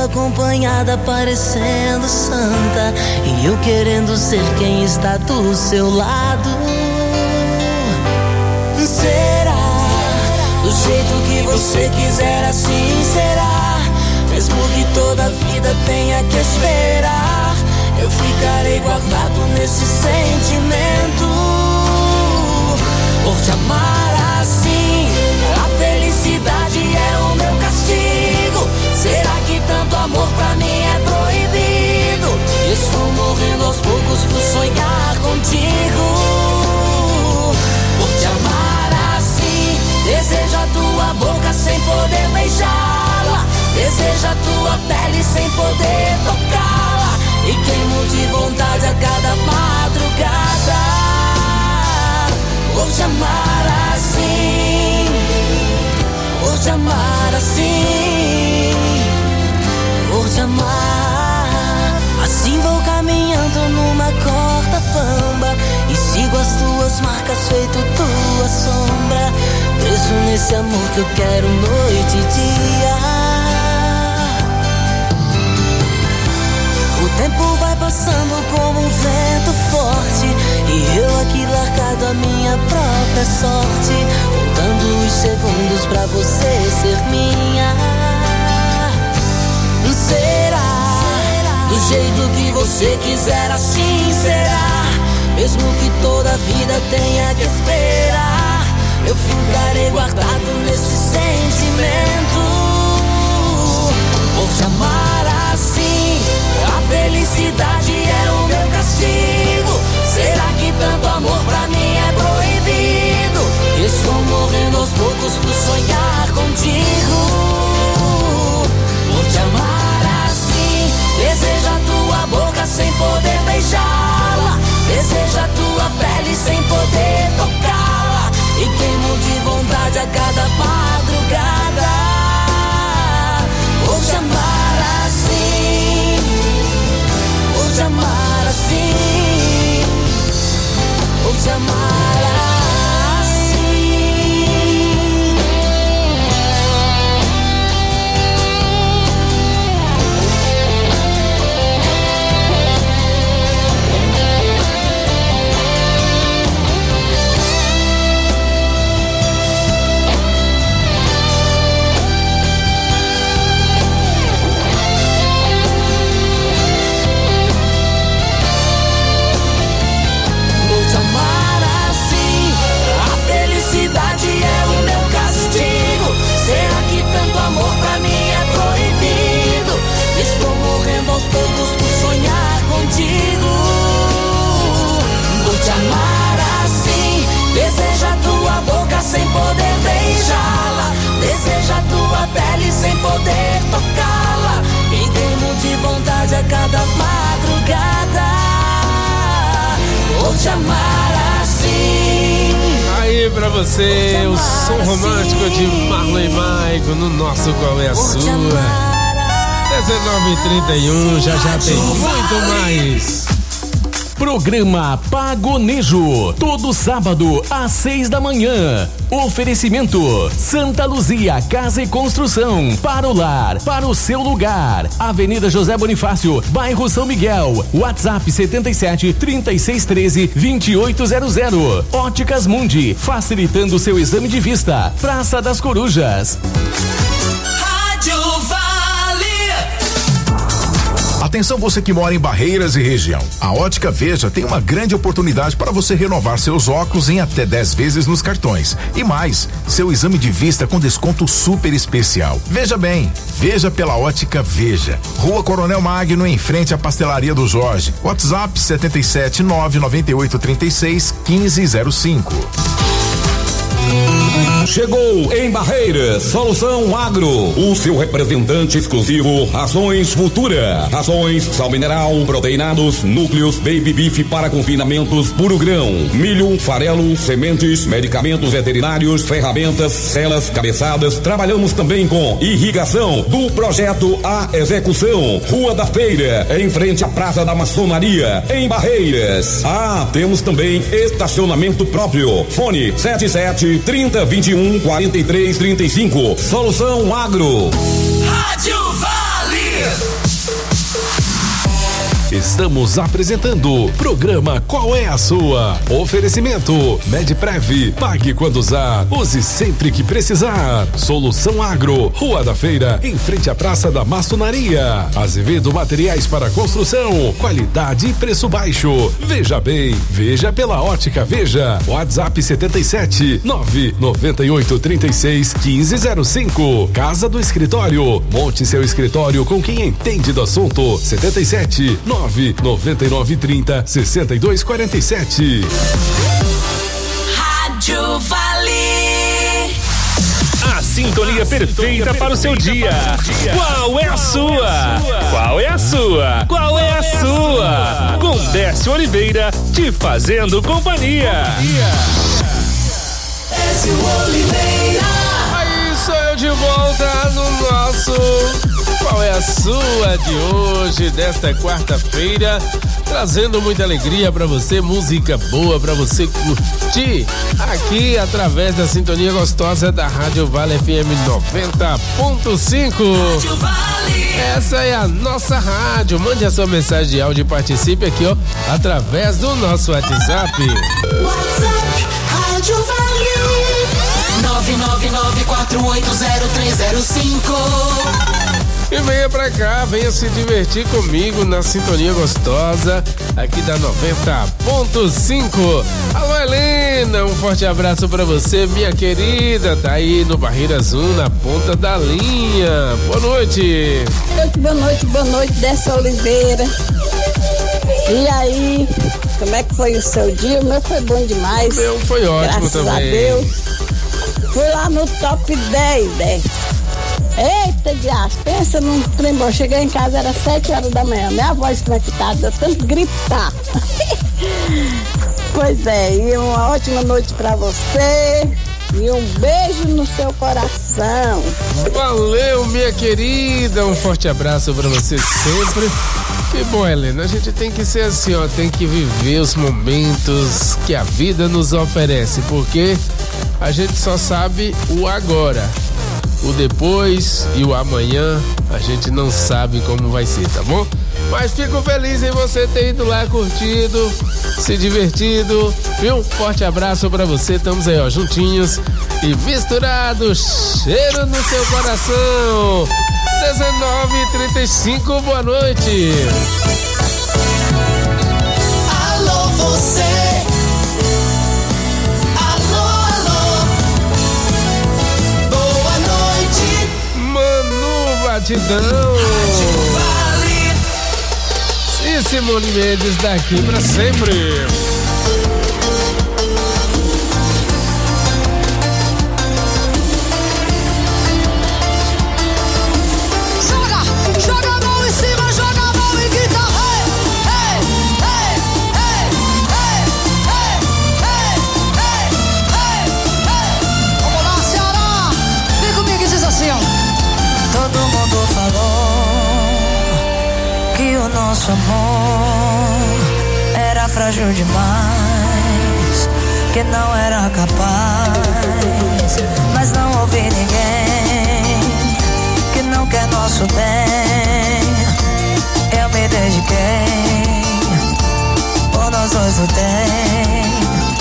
acompanhada parecendo santa, e eu querendo ser quem está do seu lado. Será do jeito que você quiser, assim será. Mesmo que toda a vida tenha que esperar, eu ficarei guardado nesse sentimento. Por te amar assim, a felicidade é o meu castigo. Será que tanto amor pra mim é proibido? Estou morrendo aos poucos por sonhar contigo. Por te amar assim, desejo a tua boca sem poder beijá-la, desejo a tua pele sem poder tocá-la, e queimo de vontade a cada madrugada. Por te amar assim, por te amar assim, por te amar assim. Vou caminhando numa corda bamba e sigo as tuas marcas feito tua sombra, preso nesse amor que eu quero noite e dia. O tempo vai passando como um vento forte, e eu aqui largado a minha própria sorte, contando os segundos pra você ser minha. Será do jeito que você quiser, assim será. Mesmo que toda a vida tenha que esperar, eu ficarei guardado nesse sentimento. Por te amar assim, a felicidade é o meu castigo. Será que tanto amor pra mim é proibido? Estou morrendo aos poucos por sonhar contigo. Por te amar assim, desejo a tua boca sem poder beijá-la, desejo a tua pele sem poder tocá-la, e queimo de vontade a cada madrugada. Por te amar assim, por te amar assim, por te amar assim. É o meu castigo. Será que tanto amor pra mim é proibido? Estou morrendo aos poucos por sonhar contigo. Por te amar assim, desejo a tua boca sem poder beijá-la, desejo a tua pele sem poder tocá-la, e queimo de vontade a cada madrugada. Por te amar assim. Aí pra você, o som romântico de Marlon e Maico no nosso Qual é a Sua. 19h31, já tem muito mais. Programa Pagonejo, todo sábado às 6 da manhã. Oferecimento Santa Luzia Casa e Construção, para o lar, para o seu lugar. Avenida José Bonifácio, bairro São Miguel. WhatsApp 77 3613 2800. Óticas Mundi, facilitando seu exame de vista. Praça das Corujas. Rádio Vale. Atenção você que mora em Barreiras e região. A Ótica Veja tem uma grande oportunidade para você renovar seus óculos em até 10 vezes nos cartões. E mais, seu exame de vista com desconto super especial. Veja bem, veja pela Ótica Veja. Rua Coronel Magno, em frente à Pastelaria do Jorge. WhatsApp 77 998 36 1505. Chegou em Barreiras, Solução Agro, o seu representante exclusivo Rações Futura. Rações, sal mineral, proteinados, núcleos, baby beef para confinamentos, puro grão, milho, farelo, sementes, medicamentos veterinários, ferramentas, celas, cabeçadas. Trabalhamos também com irrigação, do projeto à execução. Rua da Feira, em frente à Praça da Maçonaria, em Barreiras. Temos também estacionamento próprio. Fone 77 30 21 43 35. Solução Agro. Rádio Vale. Estamos apresentando o programa Qual é a Sua? Oferecimento Medprev, pague quando usar, use sempre que precisar. Solução Agro, Rua da Feira, em frente à Praça da Maçonaria. Azevedo Materiais para Construção, qualidade e preço baixo. Veja bem, veja pela Ótica Veja. WhatsApp 77 998 36 1505. Casa do Escritório, monte seu escritório com quem entende do assunto. 77 99930 6247. Rádio Vale. A sintonia perfeita para o seu dia. Qual é a sua? Qual é a sua? Qual é a sua? Com Décio Oliveira te fazendo companhia. Décio Oliveira. Aí sou eu de volta no nosso Qual é a Sua de hoje, desta quarta-feira, trazendo muita alegria pra você, música boa pra você curtir aqui através da sintonia gostosa da Rádio Vale FM 90.5. Rádio Vale. Essa é a nossa rádio. Mande a sua mensagem de áudio e participe aqui, ó, através do nosso WhatsApp. WhatsApp Rádio Vale 999480305. E venha pra cá, venha se divertir comigo na sintonia gostosa aqui da 90.5. Alô, Helena, um forte abraço pra você, minha querida. Tá aí no Barreiras 1, na ponta da linha. Boa noite. Boa noite, Décio Oliveira. E aí, como é que foi o seu dia? O meu foi bom demais. O meu foi ótimo. Graças também. A Deus. Fui lá no top 10, né? Eita, diacho, pensa num trem bom. Cheguei em casa, era 7 horas da manhã. Minha voz como é que tá? Deu tanto gritar. Pois é, e uma ótima noite pra você. E um beijo no seu coração. Valeu, minha querida. Um forte abraço pra você sempre. E bom, Helena, a gente tem que ser assim, ó. Tem que viver os momentos que a vida nos oferece. Porque a gente só sabe o agora. O depois e o amanhã a gente não sabe como vai ser, tá bom? Mas fico feliz em você ter ido lá, curtido, se divertido. E um forte abraço pra você. Estamos aí, ó, juntinhos e misturados. Cheiro no seu coração. 19h35, boa noite. Alô, você. Batidão. Vale. E Simone Mendes daqui pra sempre. Joga a mão em cima, joga a mão e grita. Hey, hey, hey, hey, hey, hey, hey, hey, hey. Vamos lá, Ceará. Vem comigo e diz assim, ó. Todo mundo falou que o nosso amor era frágil demais, que não era capaz, mas não ouvi ninguém que não quer nosso bem. Eu me dediquei, por nós dois lutei.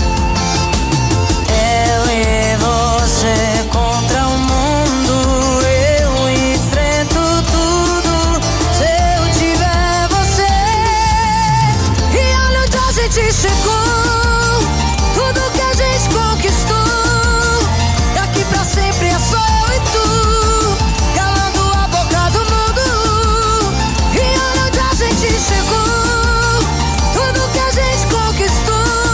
Eu e você contra o mundo. Chegou, tudo que a gente conquistou, daqui pra sempre é só eu e tu, calando a boca do mundo. E olha onde a gente chegou, tudo que a gente conquistou,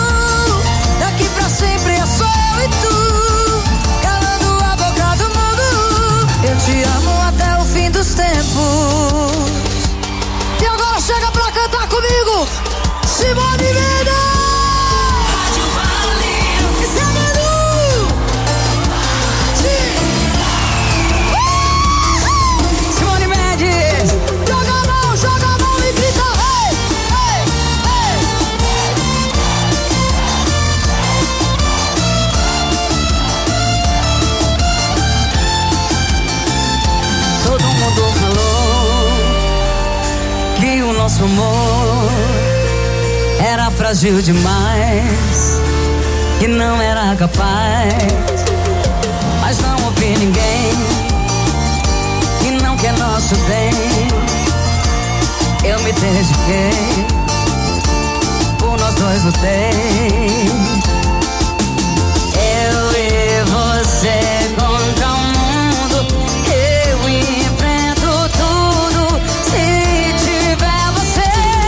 nosso amor era frágil demais, que não era capaz, mas não ouvi ninguém que não quer nosso bem. Eu me dediquei, por nós dois lutei. Eu e você contra o mundo, eu enfrento tudo se tiver você.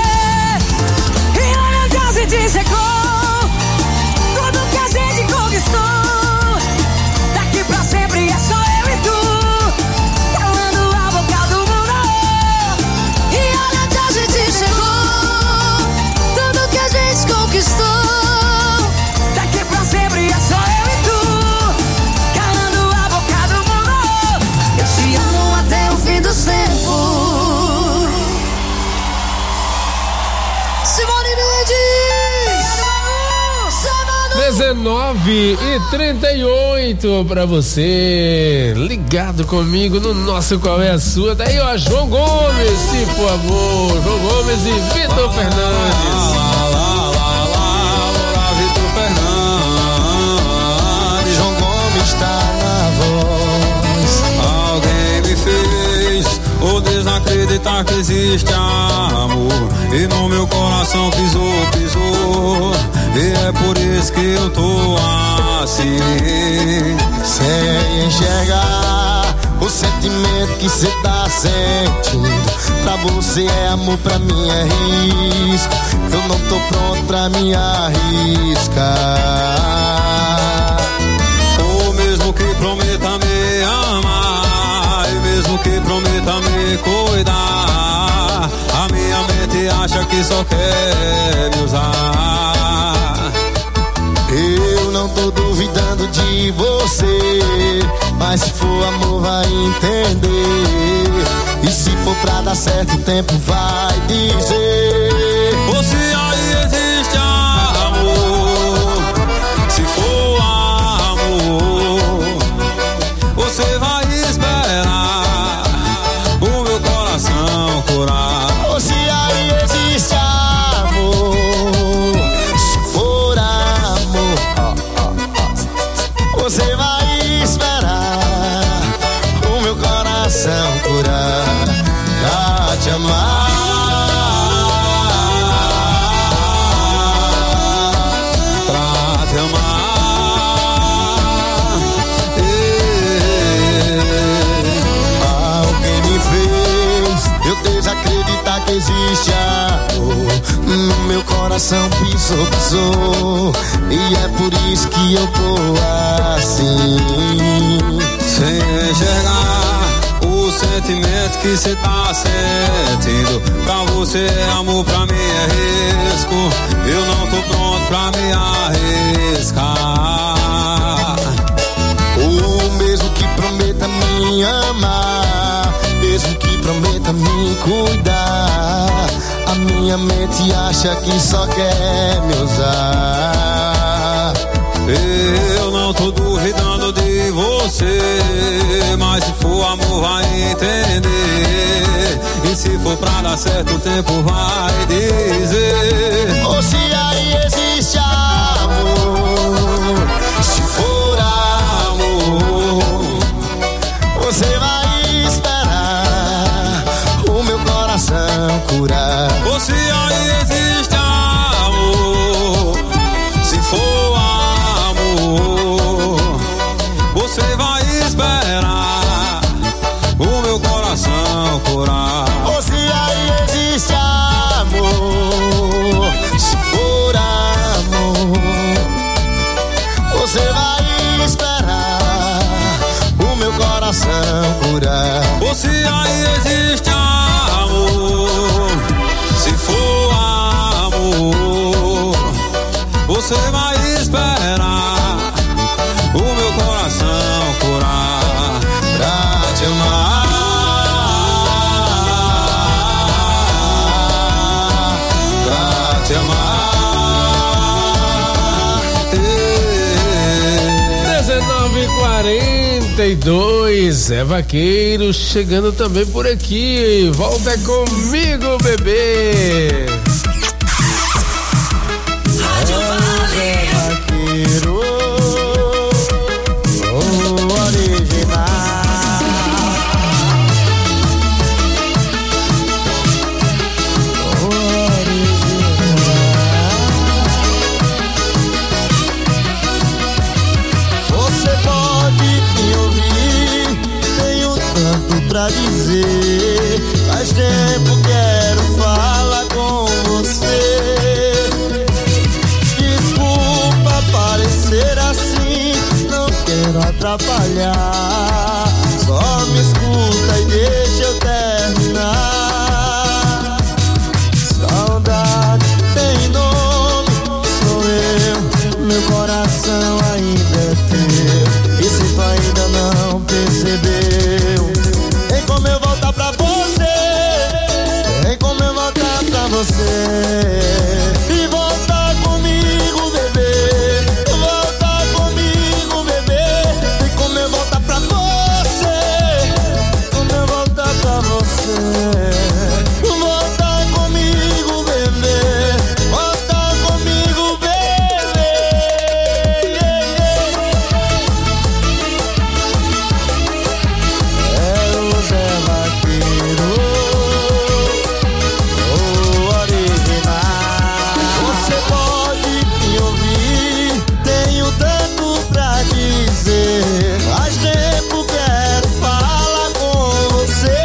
E olha onde a gente chegou, tudo que a gente conquistou. Daqui pra sempre é só eu e tu, calando a boca do mundo. E olha onde a gente chegou, tudo que a gente conquistou. Daqui pra sempre é só eu e tu, calando a boca do mundo. Eu te amo até o fim dos tempos. Simone Mendes, 19h38 pra você, ligado comigo no nosso Qual é a Sua. Daí ó, João Gomes, se for amor, João Gomes e Vitor Fernandes. Vitor Fernandes, João Gomes tá na voz. Alguém me fez ou desacreditar que existe amor, e no meu coração pisou. E é por isso que eu tô assim, sem enxergar o sentimento que cê tá sentindo. Pra você é amor, pra mim é risco. Eu não tô pronto pra me arriscar. Ou mesmo que prometa me amar, e mesmo que prometa me cuidar, a minha mente acha que só quer me usar. Eu não tô duvidando de você, mas se for amor vai entender. E se for pra dar certo o tempo vai dizer. Ou se aí existe amor, se for amor, você vai esperar o meu coração curar. Ou se aí existe amor, se for amor, você vai esperar o meu coração curar, pra te amar, pra te amar. Alguém me fez eu desacreditar que existe amor, no meu coração pisou. E é por isso que eu tô assim, sem enxergar o sentimento que cê tá sentindo. Pra você é amor, pra mim é risco. Eu não tô pronto pra me arriscar. Ou mesmo que prometa me amar, mesmo que prometa me cuidar, a minha mente acha que só quer me usar. Eu não tô duvidando de você, mas se for amor vai entender. E se for pra dar certo o tempo vai dizer. Ou se aí existe amor, se for amor, você vai esperar o meu coração curar. Ou se aí existe amor, se for amor, você vai esperar o meu coração curar. Ou se aí existe amor, se for amor, você vai esperar o meu coração curar. Ou se aí existe amor, se for amor, você vai esperar o meu coração curar, pra te amar, pra te amar. 19h40 9h52, Zé Vaqueiro chegando também por aqui. Volta comigo, bebê. Rádio Vale. Vaqueiro, o original. Pra dizer, faz tempo quero falar com você. Desculpa parecer assim, não quero atrapalhar. Só me escuta e deixa eu terminar. Saudade tem nome, sou eu, meu coração ainda é teu. E se tu ainda não percebeu, vem como eu voltar pra você. Vem como eu voltar pra você. E voltar comigo, bebê. Voltar comigo, bebê. Vem como eu voltar pra você. Como eu voltar pra você. Voltar comigo, bebê. Voltar comigo, bebê. É o Zé Vaqueiro, o original. Você pode me ouvir, tenho tanto pra dizer. Faz tempo quero falar com você.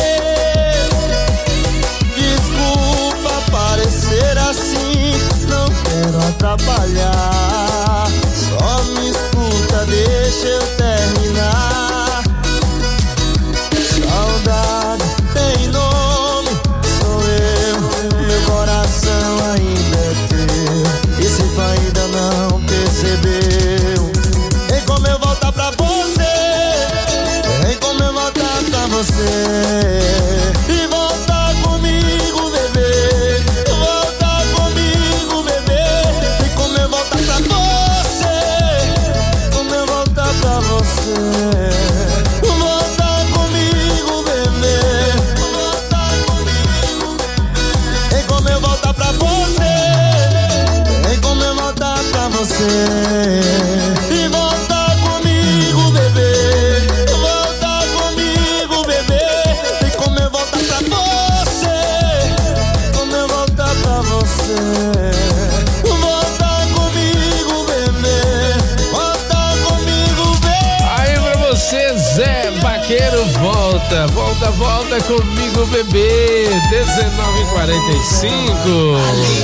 Desculpa parecer assim, não quero atrapalhar. Só me escuta, deixa eu terminar. Saudade tem nome, sou eu, meu coração ainda é teu. E se tu ainda não percebeu, vem como eu voltar pra você. Vem como eu voltar pra você. E voltar comigo, bebê. Voltar comigo, bebê. Vem como eu voltar pra você. Como eu voltar pra você. Voltar comigo, bebê. Voltar comigo, bebê. Vem como eu voltar pra você. Vem como eu voltar pra você. E voltar comigo, bebê. Voltar comigo, bebê. Vem como eu voltar pra você. Como eu voltar pra você. Voltar comigo, bebê. Voltar comigo, bebê. Aí pra você, Zé Vaqueiro, volta comigo, bebê. 19h45.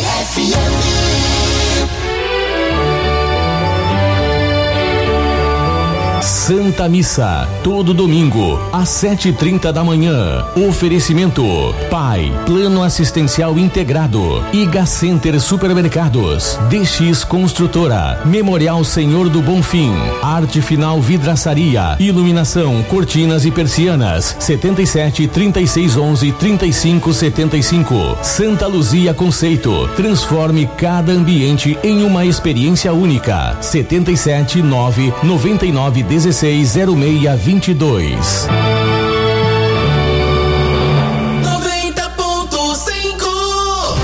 Santa Missa, todo domingo, às 7h30 da manhã. Oferecimento: Pai, Plano Assistencial Integrado, Iga Center Supermercados, DX Construtora, Memorial Senhor do Bonfim, Arte Final Vidraçaria, Iluminação, Cortinas e Persianas, 77 36 11 35 75. Santa Luzia Conceito, transforme cada ambiente em uma experiência única. 77 9 99 16 0622. 90.5.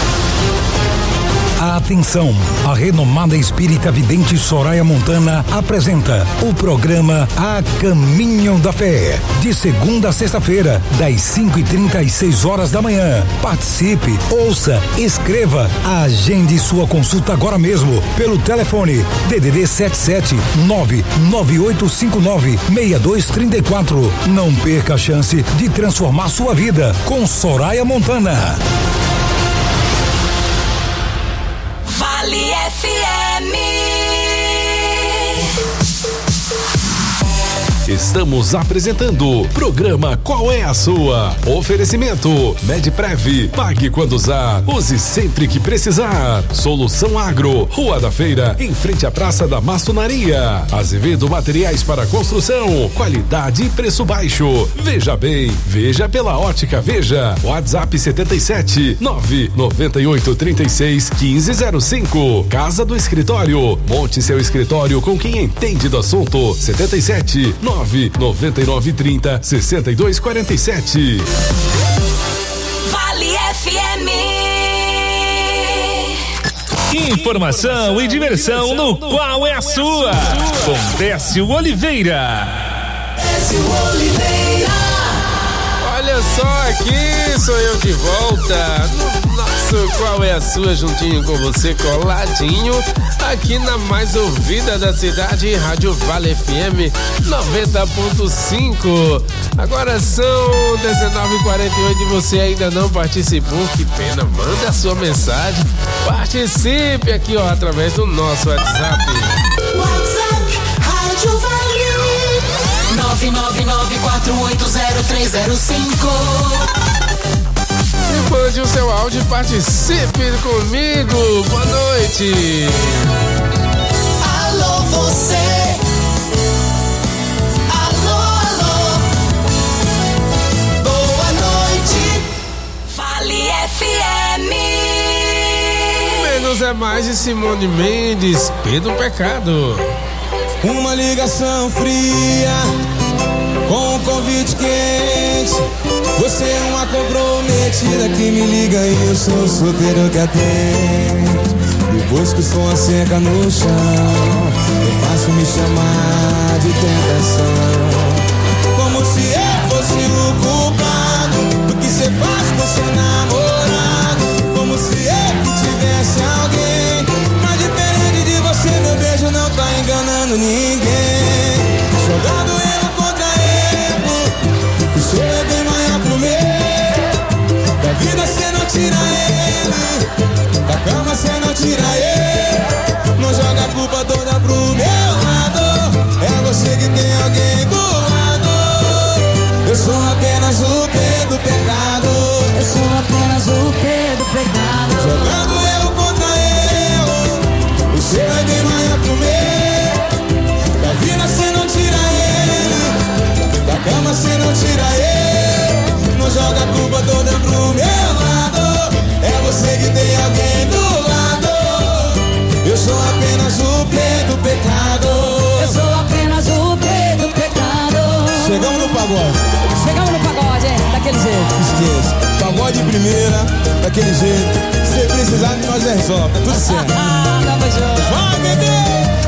Atenção, a renomada espírita vidente Soraya Montana apresenta o programa A Caminho da Fé, de segunda a sexta-feira, das 5h30 às 6h da manhã. Participe, ouça, escreva, agende sua consulta agora mesmo pelo telefone DDD 77 99859 6234. Não perca a chance de transformar sua vida com Soraya Montana. Vale FM. Estamos apresentando o programa Qual é a Sua? Oferecimento Medprev, pague quando usar, use sempre que precisar. Solução Agro, Rua da Feira, em frente à Praça da Maçonaria. Azevedo Materiais para Construção, qualidade e preço baixo. Veja bem, veja pela Ótica Veja. WhatsApp 77 998 36 1505. Casa do Escritório, monte seu escritório com quem entende do assunto. 77 9 99930-6247. Vale FM. Informação e diversão no Qual é a Sua? Com Décio Oliveira. Décio Oliveira. Olha só, aqui sou eu de volta no nosso Qual é a Sua, juntinho com você, coladinho, aqui na mais ouvida da cidade, Rádio Vale FM 90.5. Agora são 19h48 e você ainda não participou, que pena, manda a sua mensagem, participe aqui, ó, através do nosso WhatsApp. WhatsApp Rádio Vale 999480305. Mande o seu áudio e participe comigo. Boa noite. Alô, você. Alô, alô. Boa noite. Vale FM. Menos é mais de Simone Mendes, Pedro Pecado. Uma ligação fria com um convite quente. Você é uma comprometida que me liga e eu sou o solteiro que atende. Depois que o som seca no chão, eu faço me chamar de tentação. Como se eu fosse o culpado do que você faz com seu namorado. Como se eu que tivesse alguém. Mas diferente de você, meu beijo não tá enganando ninguém. Jogando erro contra erro, o seu é bem maior pro meu. Da vida cê não tira ele, da cama cê não tira ele. Não joga a culpa toda pro meu lado. É você que tem alguém do lado. Eu sou apenas o P do pecado. Eu sou apenas o P do pecado. Jogando erro contra erro, o seu é bem maior pro meu. Da vida cê não tira ele, da cama cê não tira ele. Não joga a culpa toda pro meu lado. É você que tem alguém do lado. Eu sou apenas o P do pecado. Eu sou apenas o P do pecado. Chegamos no pagode. Chegamos no pagode, daquele jeito. Esqueça, pagode de primeira, daquele jeito. Se precisar de nós resolve, tá tudo certo. Tamo junto. Vai, bebê!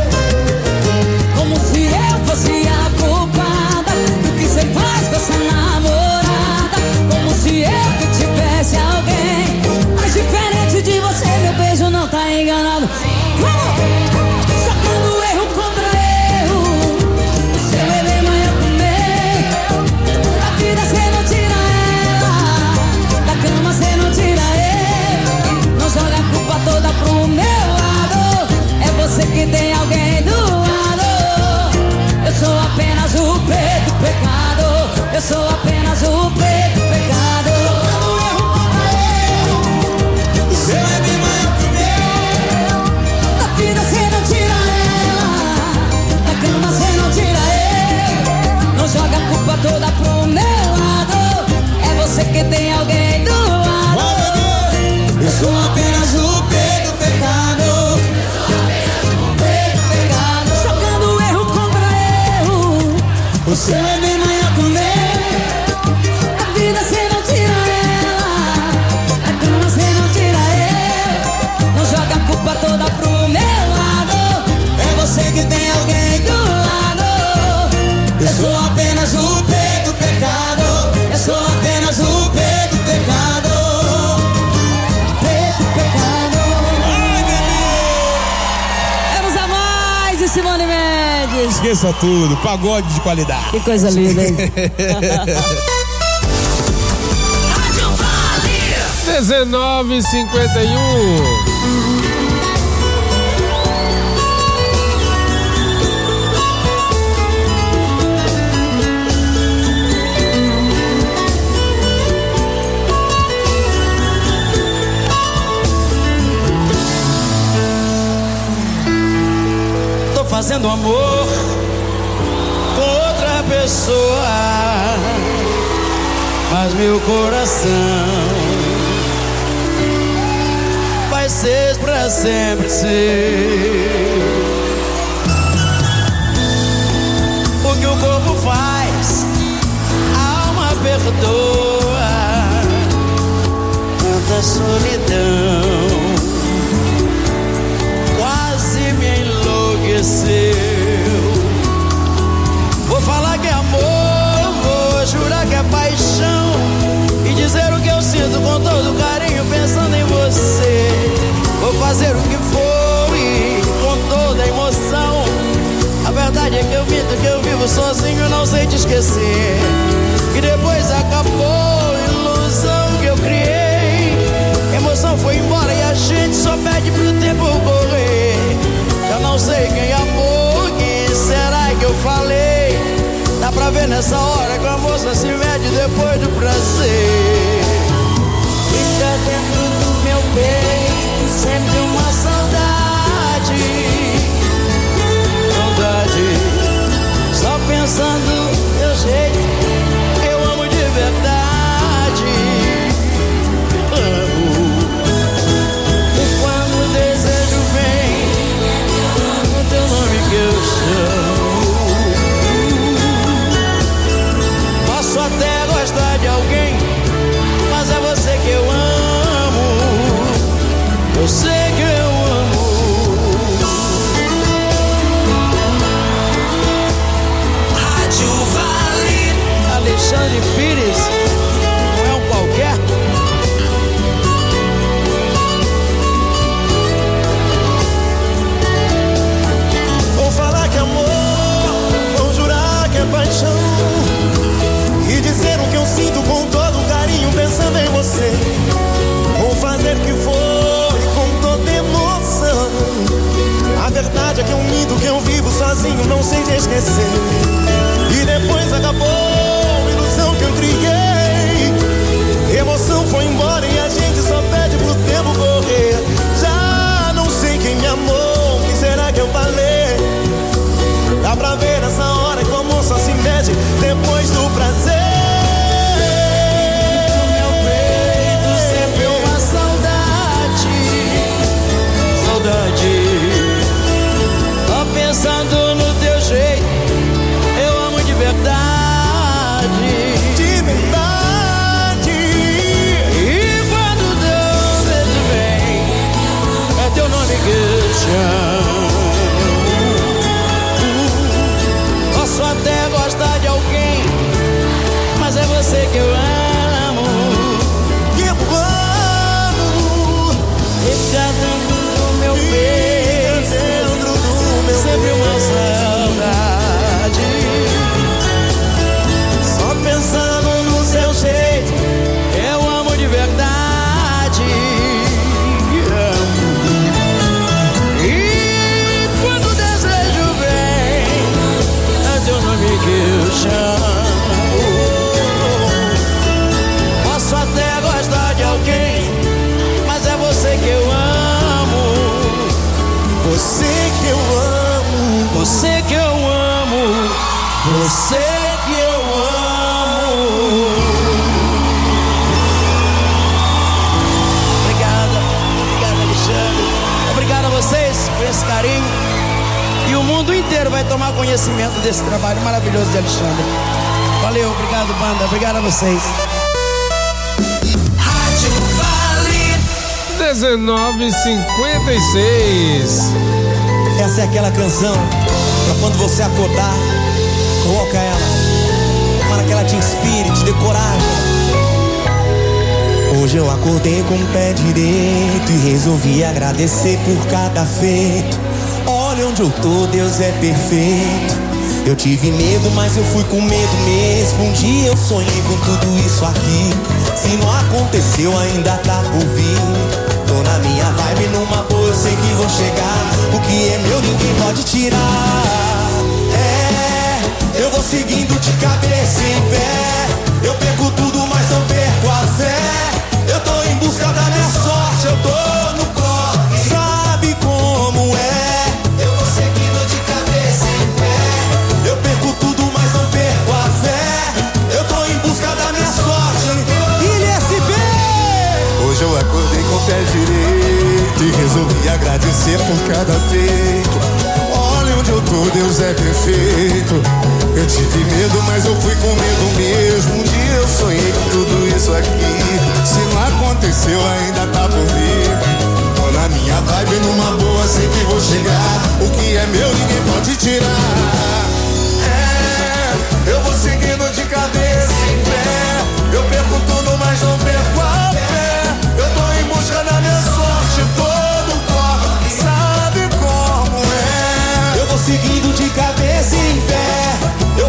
Como se eu fosse a culpada do que você faz com essa namorada. Como se eu que tivesse alguém. Mas diferente de você, meu beijo não tá enganado. Vamos! Sacando erro contra erro, o seu é bem maior que o meu. Da vida cê não tira ela, da cama cê não tira ele. Não joga a culpa toda pro meu lado. É você que tem alguém do lado. Eu sou apenas o P do pecado. Eu sou apenas o P do pecado. Jogando erro contra erro, O seu é bem maior que o meu. da vida cê não tira ela, da cama cê não tira ele. Não joga a culpa toda pro meu lado. É você que tem alguém do lado. Vai, bebê! Eu sou apenas o P do pecado. P do pecado. Jogando erro contra erro, O seu é bem maior que o meu. da vida cê não tira ela, da cama cê não tira ele. Não joga a culpa toda pro meu lado. É você que tem alguém do lado. Eu sou apenas o P do pecado. Eu sou apenas o P do pecado. P do pecado. Ai, bebê! Vamos a mais de Simone Mendes. Esqueça tudo, pagode de qualidade. Que coisa linda, hein? 19h51. Tô fazendo amor com outra pessoa, mas meu coração vai ser pra sempre seu. O que o corpo vivo sozinho, não sei te esquecer. E depois acabou a ilusão que eu criei. Emoção foi embora e a gente só pede pro tempo correr. Já não sei quem amou, quem será que eu falei. Dá pra ver nessa hora que a moça se mede depois do prazer. Fica dentro do meu peito sempre uma saudade. Saudade. Só pensando no teu jeito, eu amo de verdade. Amo. E quando o desejo vem, o teu nome que eu chamo. Posso até gostar de alguém, mas é você que eu amo. Eu sei que eu amo. Rádio Vale. Alexandre Pires, não é um qualquer. Vou falar que é amor, vou jurar que é paixão, e dizer o que eu sinto com todo carinho pensando em você. Vou fazer o que for e com toda emoção. A verdade é que eu minto, que eu vivo sozinho, não sei te esquecer. E depois acabou a ilusão que eu criei. Emoção foi embora e a gente só pede pro tempo correr. Já não sei quem me amou, quem será que eu falei. Dá pra ver nessa hora que o amor só se mede depois do prazer. No meu peito sempre uma saudade. Saudade. Só pensando no teu jeito, eu amo de verdade. De verdade. E quando o teu beijo vem, é teu nome que eu chamo. Posso até gostar de alguém, mas é você que eu amo. Que eu amo. Fica dentro do meu peito, dentro do meu sempre uma saudade. Só pensando no seu jeito, eu amo de verdade. Amo. E quando o desejo vem, é teu nome que eu chamo. Posso até gostar de alguém, mas é você que eu amo. Você que eu amo. Você que eu amo. Você que eu amo. Obrigado Alexandre. Obrigado a vocês por esse carinho. E o mundo inteiro vai tomar conhecimento desse trabalho maravilhoso de Alexandre. Valeu, obrigado banda, obrigado a vocês. Rádio Vale. 19h56. Essa é aquela canção pra quando você acordar, coloca ela para que ela te inspire, te dê coragem. Hoje eu acordei com o pé direito e resolvi agradecer por cada feito. Olha onde eu tô, Deus é perfeito. Eu tive medo, mas eu fui com medo mesmo. Um dia eu sonhei com tudo isso aqui. Se não aconteceu, ainda tá por vir. Tô na minha vibe, numa boa, eu sei que vou chegar. O que é meu, ninguém pode tirar. É, eu vou seguindo de cabeça em pé. Eu perco tudo, mas não perco a fé. Eu tô em busca da minha sorte, eu tô no corre. Sabe como é? Eu vou seguindo de cabeça em pé. Eu perco tudo, mas não perco a fé. Eu tô em busca da minha sorte. ILSB! Hoje eu acordei com o pé direito e resolvi agradecer por cada feito. Olha onde eu tô, Deus é perfeito. Eu tive medo, mas eu fui com medo mesmo. Um dia eu sonhei com tudo isso aqui. Se não aconteceu, ainda tá por vir. Tô na minha vibe, numa boa, sei que vou chegar. O que é meu, ninguém pode tirar. É, eu vou seguindo de cabeça em pé. Eu perco tudo, mas não perco a fé. Eu tô em busca da minha sorte, todo corre. Sabe como é? Eu vou seguindo de cabeça em pé.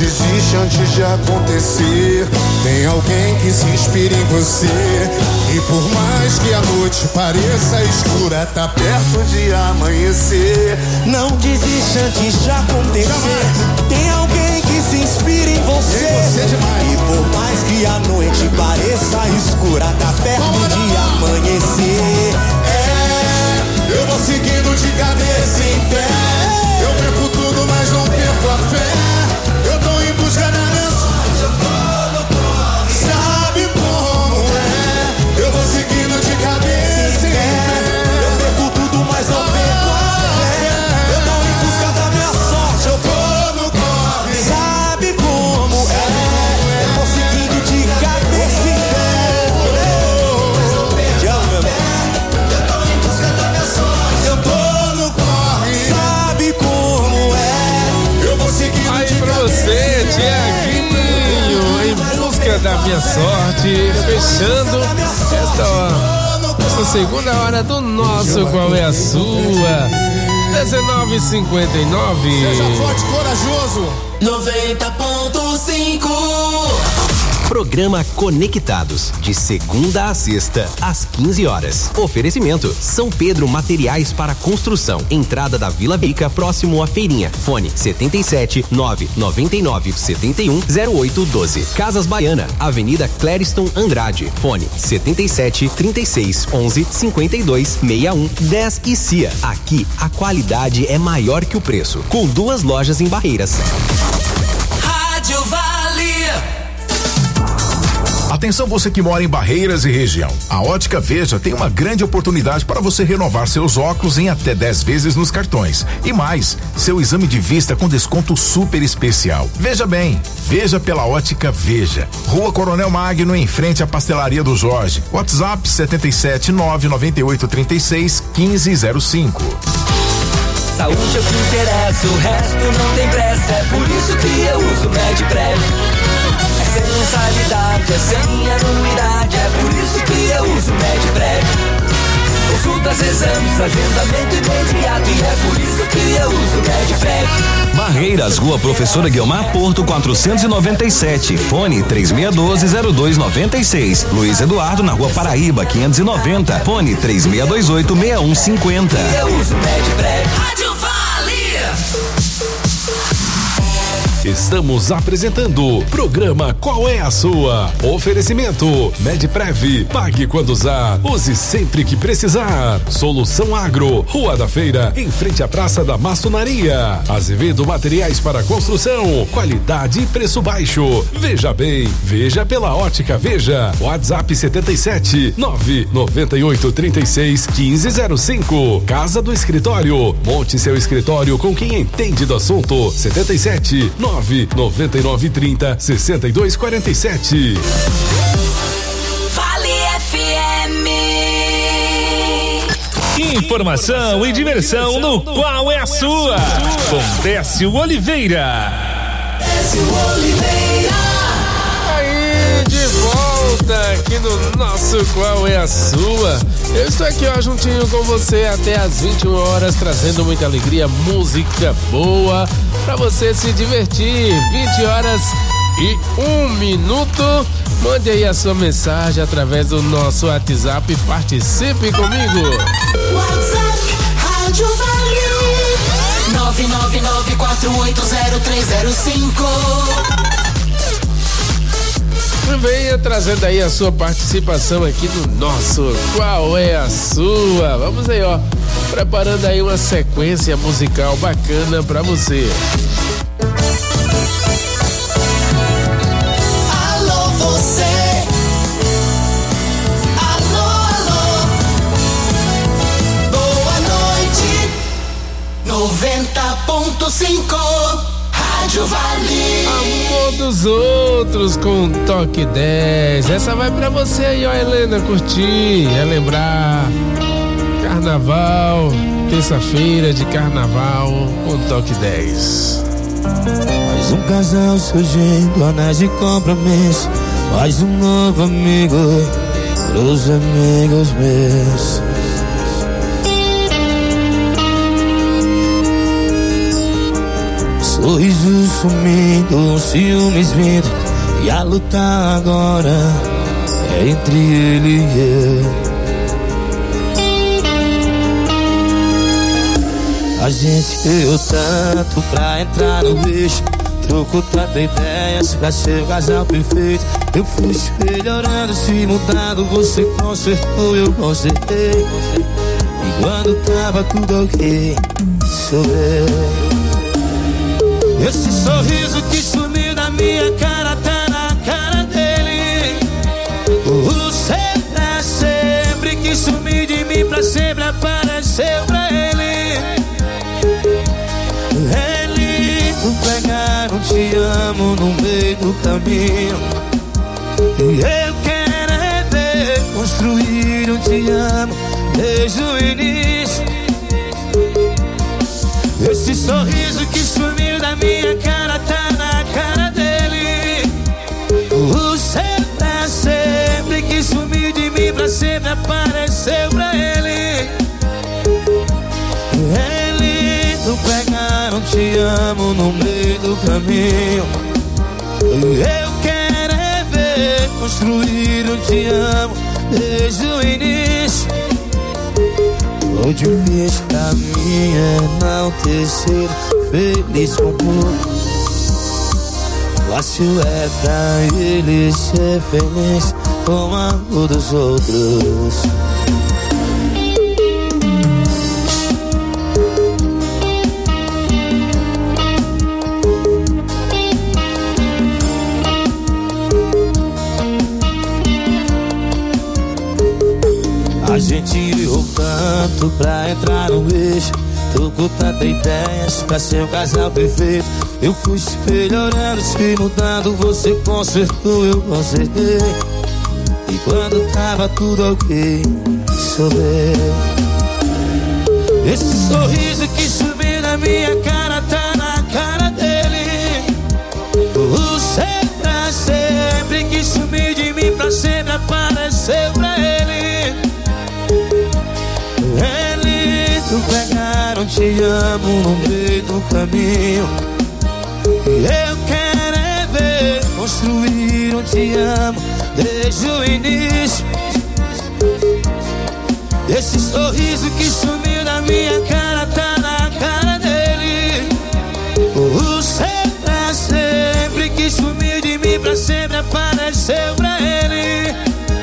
desiste antes de acontecer. Tem alguém que se inspira em você. E por mais que a noite pareça escura, tá perto de amanhecer. Não desiste antes de acontecer. Tem alguém que se inspira em você. E por mais que a noite pareça escura, tá perto de amanhecer. Eu vou seguindo de cabeça em pé. Eu perco tudo, mas não perco a fé. Eu tô em busca da minha sorte. Sabe como é? Eu vou seguindo de cabeça em pé. Eu perco tudo, mas não perco a fé. Eu tô em busca da minha sorte. Eu tô no corre. Sabe como é? Eu vou seguindo de cabeça em pé. Te amo, meu irmão. Eu tô em busca da minha sorte. Eu tô no corre. Sabe como é? Eu vou seguindo Aí de pra você, Tiaguinho, em busca da minha sorte, fechando esta segunda hora do nosso Qual é a Sua? 19h59. Seja forte e corajoso. 90.5. Programa Conectados, de segunda a sexta, às 15 horas. Oferecimento: São Pedro Materiais para Construção. Entrada da Vila Bica, próximo à Feirinha. Fone 77 999 71 0812. Casas Baiana, Avenida Clériston Andrade. Fone 77 36 11 52 61 10 e CIA. Aqui a qualidade é maior que o preço. Com 2 lojas em Barreiras. Rádio Vale. Atenção você que mora em Barreiras e região. A Ótica Veja tem uma grande oportunidade para você renovar seus óculos em até 10 vezes nos cartões. E mais, seu exame de vista com desconto super especial. Veja bem, veja pela Ótica Veja. Rua Coronel Magno, em frente à Pastelaria do Jorge. WhatsApp 77 998 36 1505. Saúde é o que interessa, o resto não tem pressa. É por isso que eu uso MedPrev. É sem mensalidade, é sem anuidade. É por isso que eu uso MedPrev. Consultas, exames, agendamento imediato. E é por isso que eu uso MedPrev. Barreiras, Rua Professora Guiomar Porto 497. Fone 3612-0296. Luiz Eduardo, na Rua Paraíba 590. Fone 3628-6150. Eu uso MedPrev. Rádio Vale. Estamos apresentando o programa Qual é a Sua? Oferecimento MedPrev, pague quando usar, use sempre que precisar. Solução Agro, Rua da Feira, em frente à Praça da Maçonaria. Azevedo Materiais para Construção, qualidade e preço baixo. Veja bem, veja pela Ótica Veja. WhatsApp 77 998 36 1505. Casa do Escritório, monte seu escritório com quem entende do assunto. 77 99930 6247. Vale FM. Informação e diversão no Qual é a Sua? Com Décio Oliveira. Décio Oliveira. Aí, de volta aqui no nosso Qual é a Sua? Eu estou aqui, ó, juntinho com você até às 21 horas, trazendo muita alegria, música boa pra você se divertir. 20 horas e 1 minuto. Mande aí a sua mensagem através do nosso WhatsApp e participe comigo. WhatsApp Rádio Vale 999480305. Venha trazendo aí a sua participação aqui no nosso Qual é a Sua? Vamos aí, ó, preparando aí uma sequência musical bacana pra você. Alô, você. Alô, alô. Boa noite. 90.5 Rádio Vale. Amor dos outros com Toque 10. Essa vai pra você aí, ó, Helena, curtir, relembrar. Carnaval, terça-feira de carnaval com Toque 10. Mais um casal surgindo, anéis de compromisso. Mais um novo amigo pros amigos meus. Sorriso sumindo, ciúmes vindo, e a luta agora é entre ele e eu. A gente errou tanto pra entrar no eixo, trocou tanta ideias pra ser o casal perfeito. Eu fui se melhorando, se mudando, você consertou, eu consertei. E quando tava tudo ok, sou eu. Esse sorriso que sumiu da minha cara tá na cara dele. O ser pra sempre que sumiu de mim pra sempre apareceu pra ele. Pegaram te amo no meio do caminho, e eu quero é ver construir um te amo desde o início. Esse sorriso que sumiu da minha cara tá na cara dele. O ser pra sempre que sumiu de mim pra sempre apareceu pra ele. Pegaram te amo no meio do caminho, eu quero é ver construir um te amo desde o início. O difícil pra mim é não ter sido feliz com pouco. Fácil é pra ele ser feliz com o amor dos outros. A gente errou tanto pra entrar no eixo, trocou tanta ideias pra ser um casal perfeito. Eu fui se melhorando, se mudando, você consertou, eu consertei. E quando tava tudo ok, sou eu. Esse sorriso que sumiu na minha cara tá na cara dele. O ser pra sempre que sumiu de mim pra sempre apareceu pra ele. Pegaram te amo no meio do caminho, eu quero é ver construir um te amo desde o início. Esse sorriso que sumiu da minha cara tá na cara dele. O ser pra sempre que sumiu de mim pra sempre apareceu pra ele.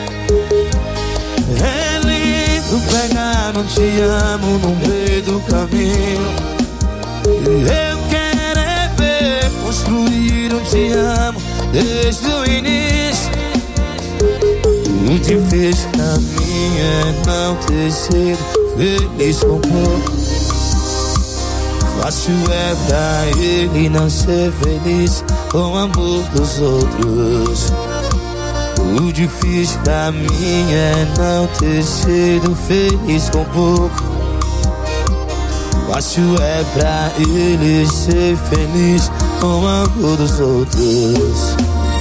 Pegaram te amo no meio do caminho, eu quero é ver construir um te amo desde o início. O difícil pra mim é não ter sido feliz com pouco. Fácil é pra ele não ser feliz com o amor dos outros. O difícil pra mim é não ter sido feliz com pouco. Fácil é pra ele ser feliz com o amor dos outros.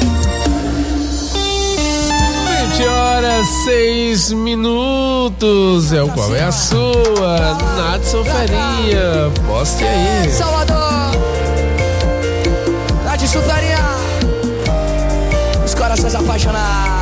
20h06. É o Qual é a Sua? Nadson Faria. Poste aí. Salvador, Nadson Faria. Os corações apaixonados.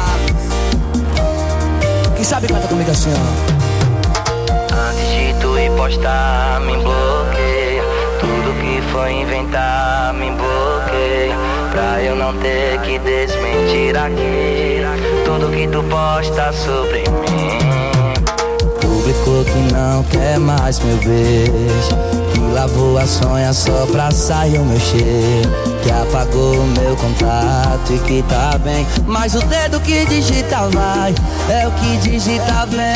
Quem sabe canta comigo assim, ó. Antes de tu ir postar, me bloqueia. Tudo que foi inventar, me bloqueia. Pra eu não ter que desmentir aqui tudo que tu posta sobre mim. Publicou que não quer mais meu beijo, que lavou a sonha só pra sair o meu cheiro, que apagou o meu contato e que tá bem, mas o dedo que digita vai, é o que digita bem.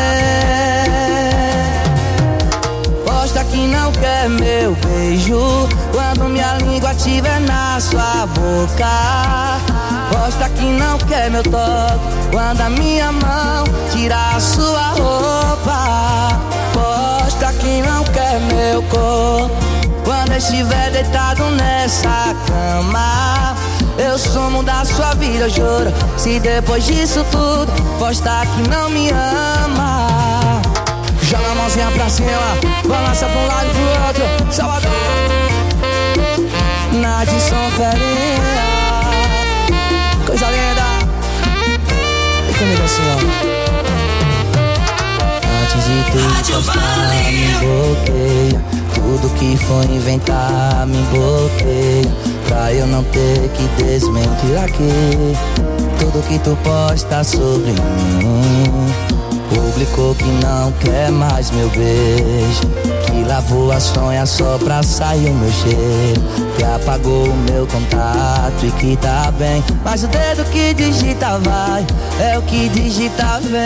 Posta que não quer meu beijo, quando minha língua estiver na sua boca. Posta que não quer meu toque, quando a minha mão tirar a sua roupa. Posta que não quer meu corpo, quando eu estiver deitado nessa cama. Eu sumo da sua vida, eu juro. Se depois disso tudo postar que não me ama. Joga a mãozinha pra cima, balança pra um lado e pro outro. Salvador. Me bloqueia. Tudo que for inventar me bloqueia. Pra eu não ter que desmentir aqui. Tudo que tu posta sobre mim. Publicou que não quer mais meu beijo. Que lavou a sonha só pra sair o meu cheiro. Que apagou o meu contato e que tá bem. Mas o dedo que digita vai, é o que digita vem.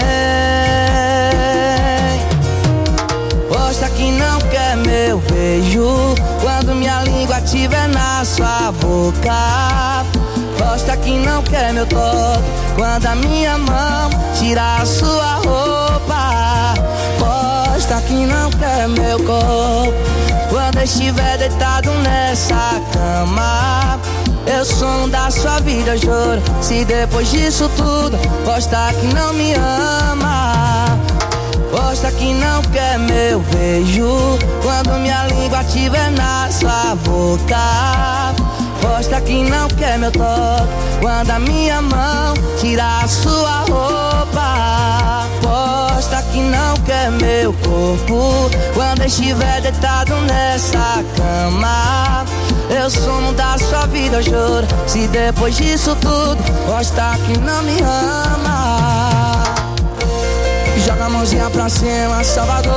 Posta que não quer meu beijo. Quando minha língua tiver na sua boca. Posta que não quer meu toque. Quando a minha mão tirar a sua roupa. Posta que não quer meu corpo. Quando eu estiver deitado nessa cama. Eu sou um da sua vida, eu juro. Se depois disso tudo posta que não me ama. Posta que não quer meu beijo. Quando minha língua tiver na sua boca. Posta que não quer meu toque. Quando a minha mão tirar a sua roupa. Posta que não quer meu corpo. Quando eu estiver deitado nessa cama. Eu sou um da sua vida, eu juro. Se depois disso tudo posta que não me ama. Joga a mãozinha pra cima, Salvador.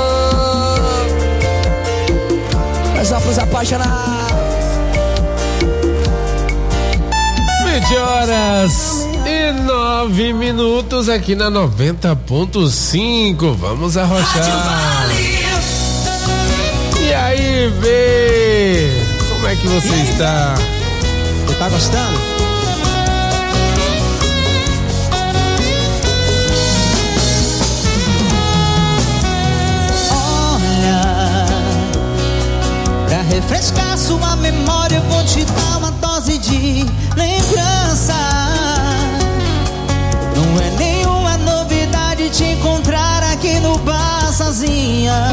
É só pros apaixonados. 20h09 aqui na 90.5. Vamos arrochar. E aí, Bê? Como é que você está? Você tá gostando? Pra refrescar sua memória eu vou te dar uma dose de lembrança. Não é nenhuma novidade te encontrar aqui no bar sozinha.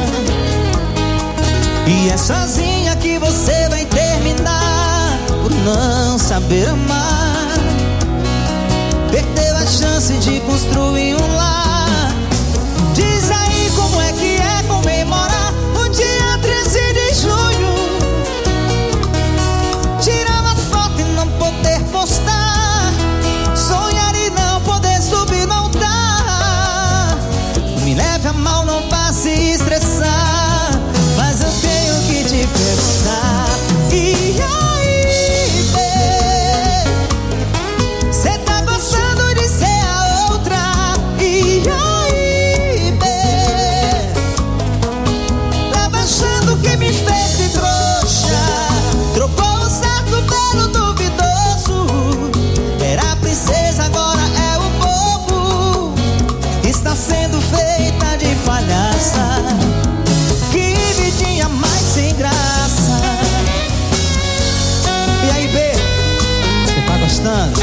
E é sozinha que você vai terminar por não saber amar. Perdeu a chance de construir um lar. Diz aí como é que é comemorar o dia 13 de junho. Tirar uma foto e não poder postar. Sonhar e não poder subir no altar. Não me leve a mal, não vá se estressar. Mas eu tenho que te perguntar. E aí, Bê? Cê tá gostando de ser a outra? E aí, Bê? Tava achando que me fez de trouxa. Trocou o certo pelo duvidoso. Era a princesa, agora é o bobo. Está sendo feita de palhaça. Que vidinha mais sem graça. E aí, Bê? Você tá gostando?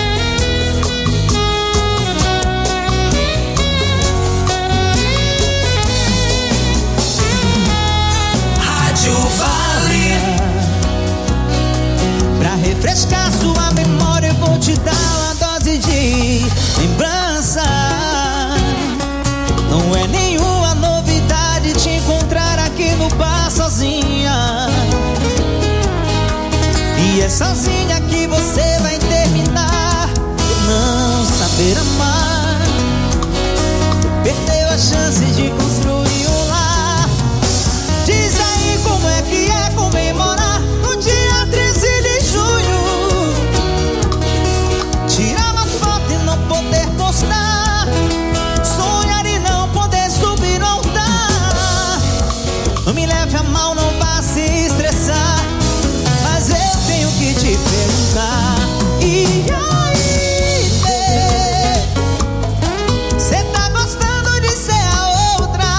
Rádio Vale. Pra refrescar sua memória eu vou te dar uma dose de lembrança. Não é nenhuma novidade te encontrar aqui no bar sozinha. E é sozinha que você vai terminar por não saber amar. Perdeu a chance de construir um lar. Diz aí como é que é comemorar no dia 13 de junho. Tirar uma foto e não poder postar. Sonhar e não poder subir no altar. Não me leve a mal, não vá se estressar. Mas eu tenho que te perguntar. E aí, Bê? Cê tá gostando de ser a outra?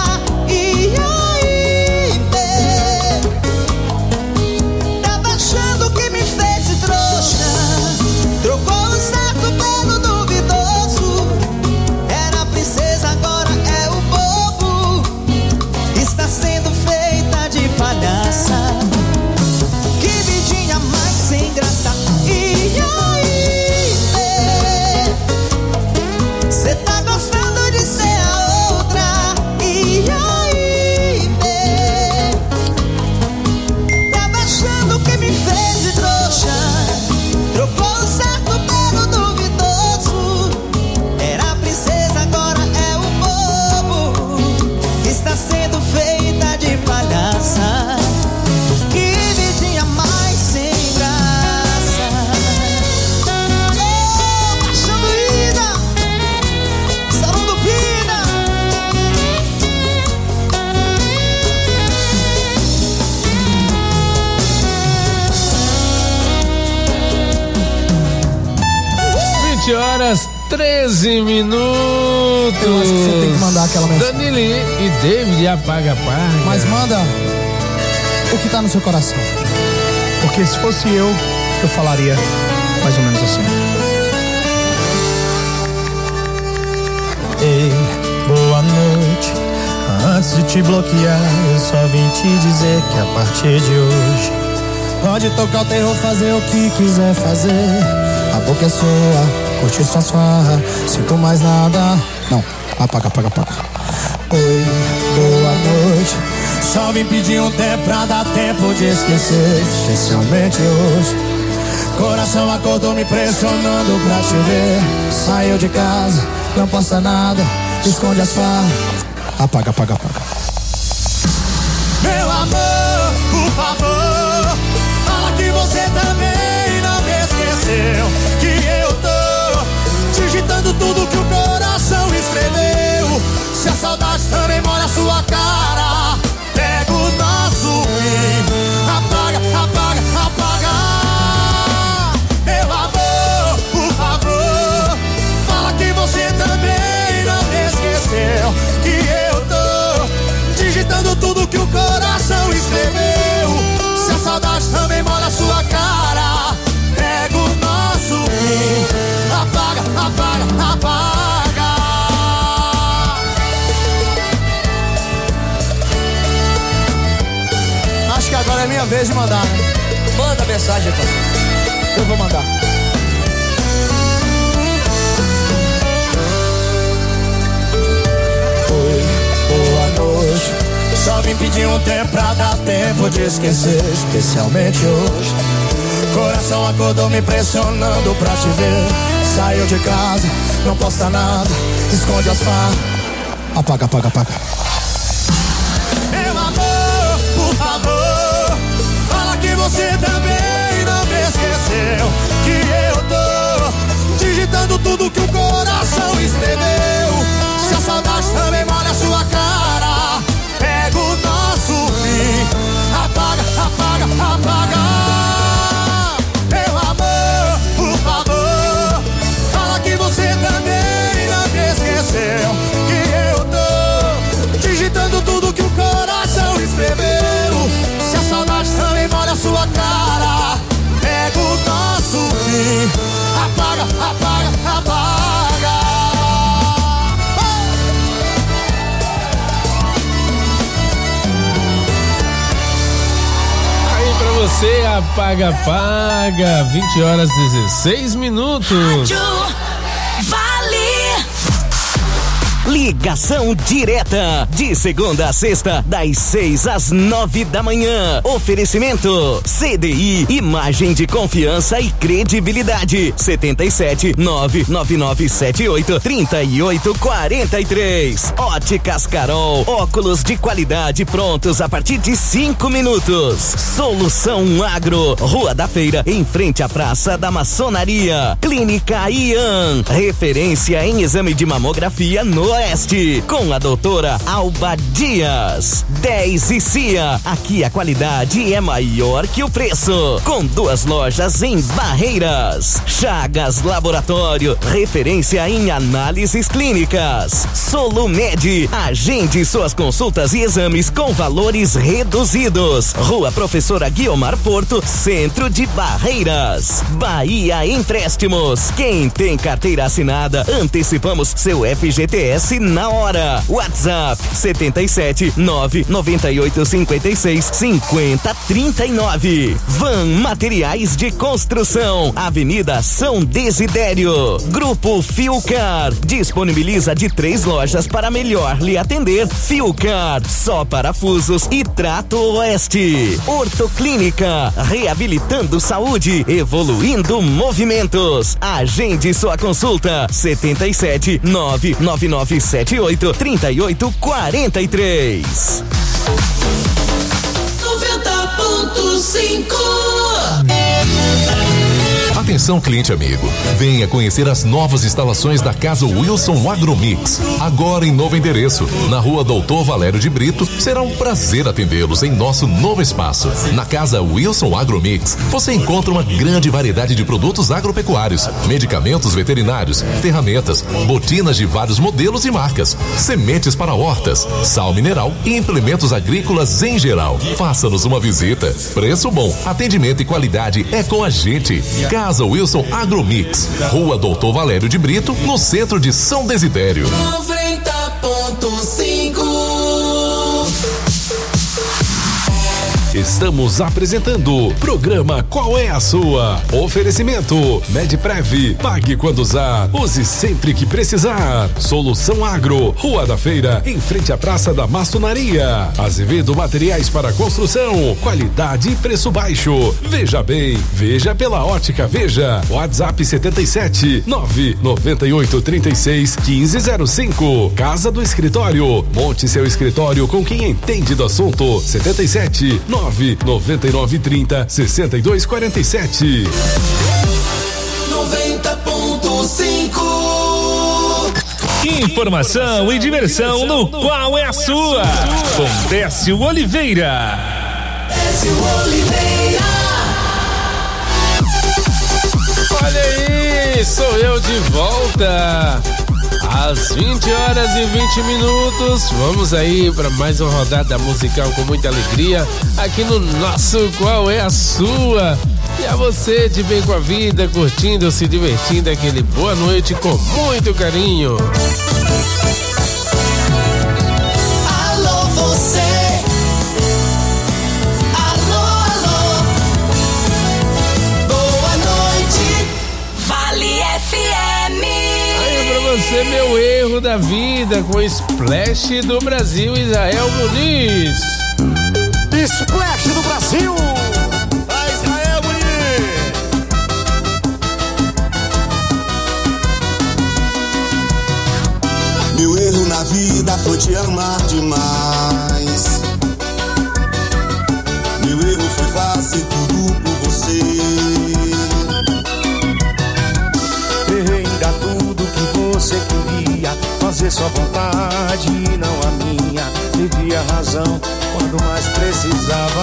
13 minutos. Eu acho que você tem que mandar aquela mensagem. Danilo e David, apaga. Mas manda o que tá no seu coração. Porque se fosse eu falaria mais ou menos assim. Ei, boa noite. Antes de te bloquear, eu só vim te dizer que a partir de hoje pode tocar o terror, fazer o que quiser fazer. A boca é sua, curte suas farras, sinto mais nada. Não, apaga. Oi, boa noite. Só vim pedir um tempo pra dar tempo de esquecer, especialmente hoje. Coração acordou me pressionando pra te ver. Saiu de casa, não posta nada, esconde as farras. Apaga. Meu amor, por favor, fala que você também não me esqueceu. Que eu tô digitando tudo que o coração escreveu. Se a saudade também mora na sua cara, pega o nosso fim. Apaga. Meu amor, por favor, fala que você também não me esqueceu. Que eu tô digitando tudo que o coração escreveu. Se a saudade também mora na sua cara, pega o nosso fim. Apaga. Acho que agora é minha vez de mandar, né? Manda mensagem, parceiro. Eu vou mandar. Oi, boa noite. Só vim pedir um tempo pra dar tempo de esquecer, especialmente hoje. Coração acordou me pressionando pra te ver. Saiu de casa, não posta nada, esconde as farras. Apaga. Meu amor, por favor, fala que você também não me esqueceu. Que eu tô digitando tudo que o coração escreveu. Se a saudade também mora na sua cara, pega o nosso fim. Apaga. Meu amor, por favor, fala que você também não me esqueceu. Que eu tô digitando tudo que o coração escreveu. Se a saudade também mora na sua cara, pega o nosso fim. Apaga. Aí pra você, apaga. 20 horas 16 minutos. Ligação direta, de segunda a sexta, das 6 às 9 da manhã. Oferecimento CDI, imagem de confiança e credibilidade. 77 99978 3843. Óticas Carol, óculos de qualidade prontos a partir de 5 minutos. Solução Agro, Rua da Feira, em frente à Praça da Maçonaria. Clínica Ian, referência em exame de mamografia no Oeste, com a doutora Alba Dias. 10 e Cia, aqui a qualidade é maior que o preço, com 2 lojas em Barreiras. Chagas Laboratório, referência em análises clínicas. Solumed, agende suas consultas e exames com valores reduzidos. Rua Professora Guiomar Porto, centro de Barreiras. Bahia Empréstimos, quem tem carteira assinada, antecipamos seu FGTS na hora. WhatsApp 77 998 56 50 39. Van Materiais de Construção, Avenida São Desidério. Grupo Fiucar disponibiliza de 3 lojas para melhor lhe atender. Fiucar, só parafusos e trato oeste. Ortoclínica, reabilitando saúde, evoluindo movimentos. Agende sua consulta 77 99978 3843. 90.5. Atenção, cliente amigo. Venha conhecer as novas instalações da Casa Wilson Agromix. Agora em novo endereço, na Rua Doutor Valério de Brito. Será um prazer atendê-los em nosso novo espaço. Na Casa Wilson Agromix, você encontra uma grande variedade de produtos agropecuários, medicamentos veterinários, ferramentas, botinas de vários modelos e marcas, sementes para hortas, sal mineral e implementos agrícolas em geral. Faça-nos uma visita. Preço bom, atendimento e qualidade é com a gente. Casa Wilson Agromix, Rua Doutor Valério de Brito, no centro de São Desidério. 90.5. Estamos apresentando o programa Qual é a Sua? Oferecimento Medprev, pague quando usar, use sempre que precisar. Solução Agro, Rua da Feira, em frente à Praça da Maçonaria. Azevedo Materiais para Construção, qualidade e preço baixo. Veja bem, veja pela Ótica Veja. WhatsApp 77 998 36 1505. Casa do Escritório, monte seu escritório com quem entende do assunto. 77 99930 6247. 90.5. Informação e diversão no Qual é a Sua? Com Décio Oliveira. Décio Oliveira. Olha aí, sou eu de volta. Às 20 horas e 20 minutos, vamos aí para mais uma rodada musical com muita alegria aqui no nosso Qual é a Sua? E a você de bem com a vida, curtindo, se divertindo, aquele boa noite com muito carinho. Alô você. Alô, alô. Boa noite. Vale FM. Pra você, meu erro da vida com Splash do Brasil, Israel Muniz. Splash do Brasil. Vai, Israel Muniz. Meu erro na vida foi te amar demais. Meu erro foi fazer tudo por você. Errei em dar tudo que você queria, fazer sua vontade e não a minha. Devia razão quando mais precisava.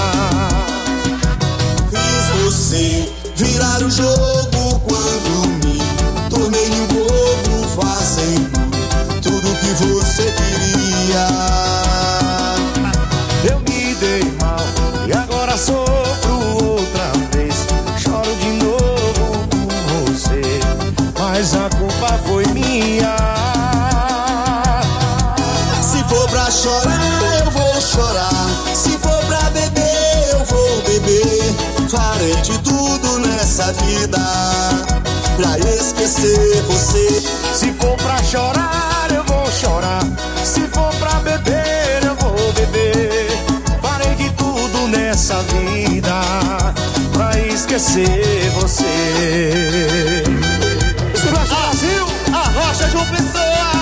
Fiz você virar o jogo quando me tornei um bobo, fazendo tudo que você queria. Eu me dei mal e agora sofro outra vez. Choro de novo por você, mas a culpa foi minha. Se for pra chorar, eu vou chorar. Se for pra beber, eu vou beber. Farei de tudo nessa vida pra esquecer você. Se for pra chorar, eu vou chorar. Se for pra beber, eu vou beber. Farei de tudo nessa vida pra esquecer você. Splash do Brasil, a Rocha João Pessoa.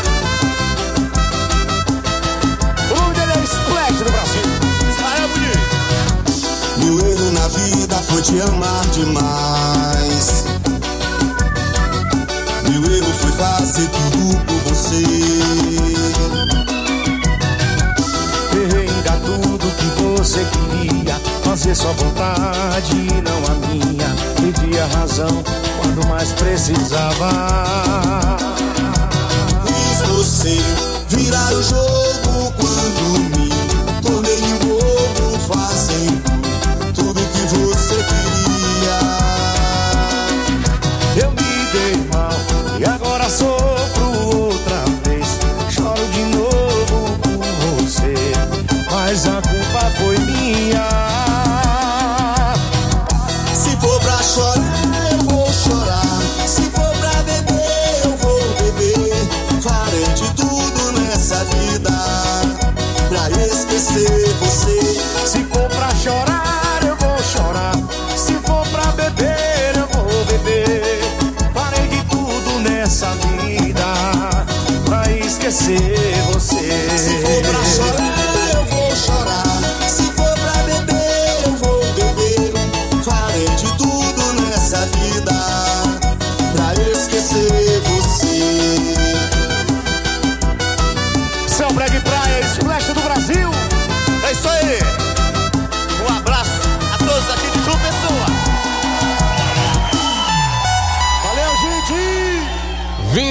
O nome dele é Splash do Brasil. Israel Muniz. Meu erro na vida foi te amar demais. Meu erro foi fazer tudo por você. Errei em dar tudo que você queria, fazer sua vontade e não a minha. Devia razão quando mais precisava. Fiz você virar o jogo quando me tornei um bobo, fazendo tudo que você queria. Eu me dei mal e agora sofro outra vez. Choro de novo por você, mas a culpa foi minha. Se for pra chorar, eu vou chorar. Se for pra beber, eu vou beber. Farei de tudo nessa vida pra esquecer você. Se for pra chorar, eu vou chorar. Se for pra beber, eu vou beber. Farei de tudo nessa vida pra esquecer você. Se for pra chorar, eu vou chorar. Se for pra beber, eu vou beber. Farei de tudo nessa vida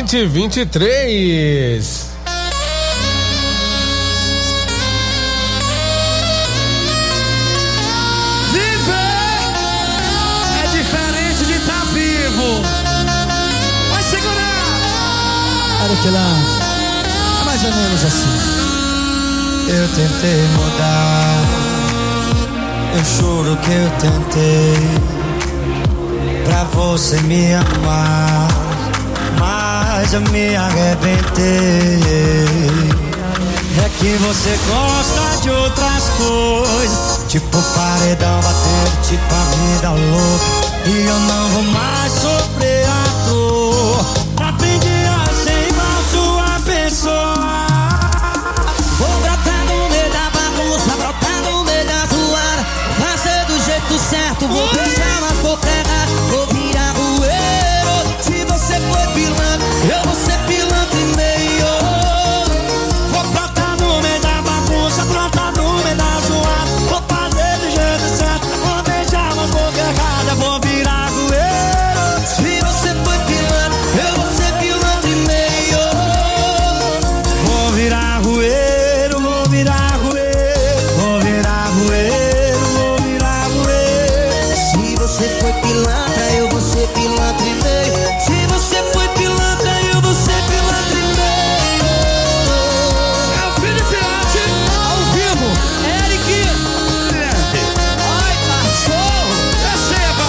20h23. Viver é diferente de estar vivo. Vai segurar. Olha que lá, é mais ou menos assim. Eu tentei mudar, eu juro que eu tentei, pra você me amar, mas eu me arrebentei. É que você gosta de outras coisas, tipo paredão batendo, tipo a vida louca, e eu não vou mais sofrer a dor. Aprendi a ser igual sua pessoa. Vou brotar no meio da bagunça, brotar no meio da zoada, fazer do jeito certo, vou beijar nas bocas erradas, vou virar bueiro. Se você foi pilantra, eu vou ser pilantra e meio. Vou brotar no meio da bagunça, brotar no meio da zoada, vou fazer do jeito certo, vou beijar nas bocas erradas, vou virar bueiro. Se você foi pilantra, eu vou ser pilantra e meio. Vou virar bueiro, vou virar bueiro, vou virar bueiro, vou virar bueiro. Se você foi pilantra, eu vou ser pilantra e meio. Se você foi pilantra, eu vou ser pilantra e meio. É o Felipe Fiat, ao vivo, Eric. Ai, cachorro. Receba.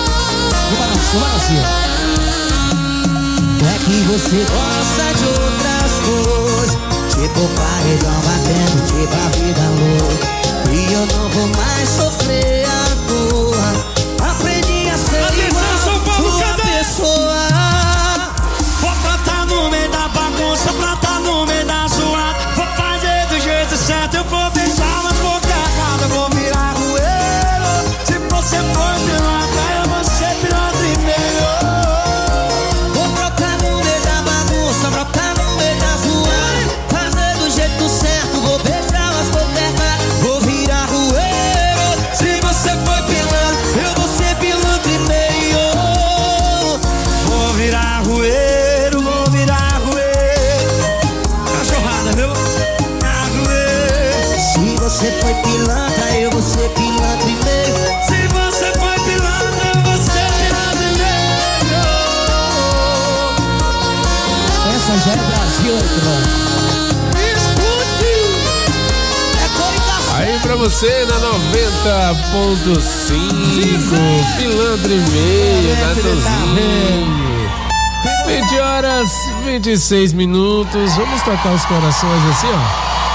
É que você gosta de outras coisas, tipo paredão batendo, tipo a vida louca, e eu não vou mais sofrer a dor. Aprendi a ser igual sua pessoa. Vou brotar no meio da bagunça, brotar no meio da zoada, vou fazer do jeito certo, eu vou beijar nas bocas erradas, eu vou virar bueiro. Se você for pilantra, eu vou ser pilantra e meio. Vou brotar no meio da bagunça, brotar no meio da zoada, fazer do jeito certo, vou beijar as bocas erradas, vou virar bueiro. Se você foi pilantra, eu vou ser pilantra e meio. Vou virar bueiro, vou virar bueiro. Cachorrada, viu? Virar bueiro. Se você foi pilantra, eu vou ser pilantra e meio. Se você foi pilantra, eu vou ser pilantra e meio. Essa já é Brasil, irmão. É comunicação. Aí pra você na 90.5, pilantra e meio, Natalzinho. 20h26. Vamos tocar os corações assim, ó.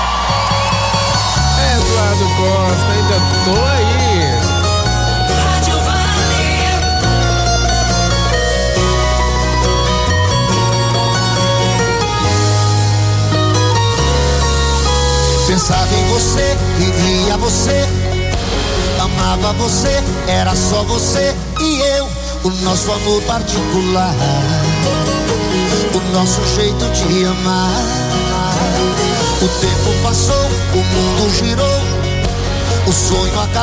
Eduardo Costa, ainda tô aí. Pensava em você, vivia você, amava você, era só você e eu, o nosso amor particular, o nosso jeito de amar. O tempo passou, o mundo girou, o sonho acabou.